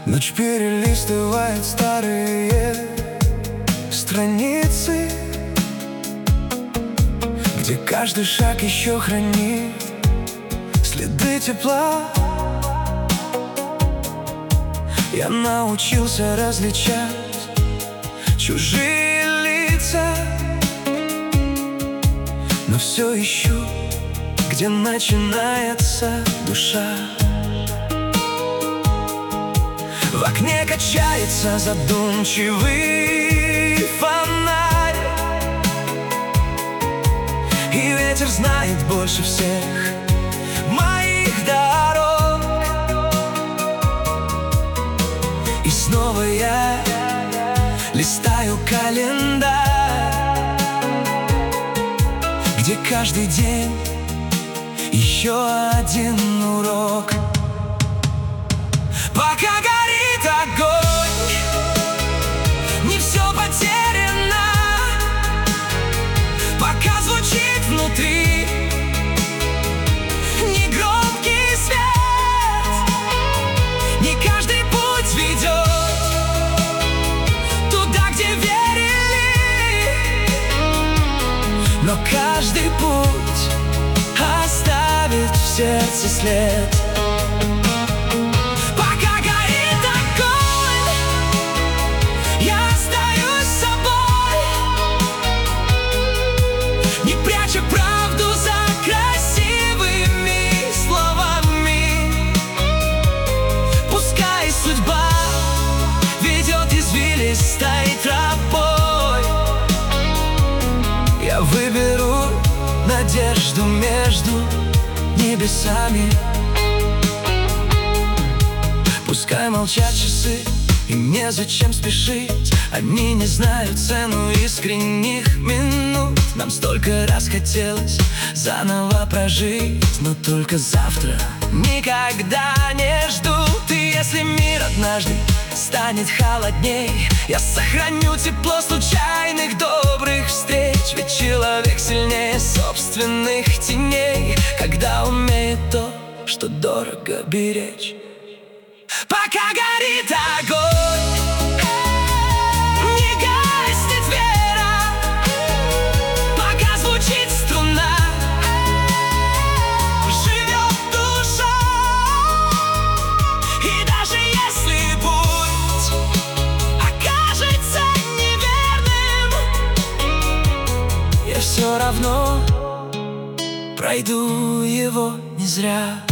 Ночь перелистывает старые страницы, где каждый шаг еще хранит следы тепла. Я научился различать чужие лица, но все ищу, где начинается душа. В окне качается задумчивый фонарь, и ветер знает больше всех моих дорог. И снова я листаю календарь, где каждый день еще один урок. Пока горит огонь, не все потеряно. Пока звучит внутри негромкий свет, не каждый путь ведет туда, где верили, но каждый путь оставит в сердце след. Стать тропой я выберу надежду между небесами. Пускай молчат часы, и незачем спешить. Они не знают цену искренних минут. Нам столько раз хотелось заново прожить, но только завтра никогда не ждут. И если мир однажды станет холодней, я сохраню тепло случайных добрых встреч. Ведь человек сильнее собственных теней, когда умеет то, что дорого беречь. Пока горит огонь, не гаснет вера. Пока звучит струна, живет душа. И даже если путь окажется неверным, я все равно пройду его не зря.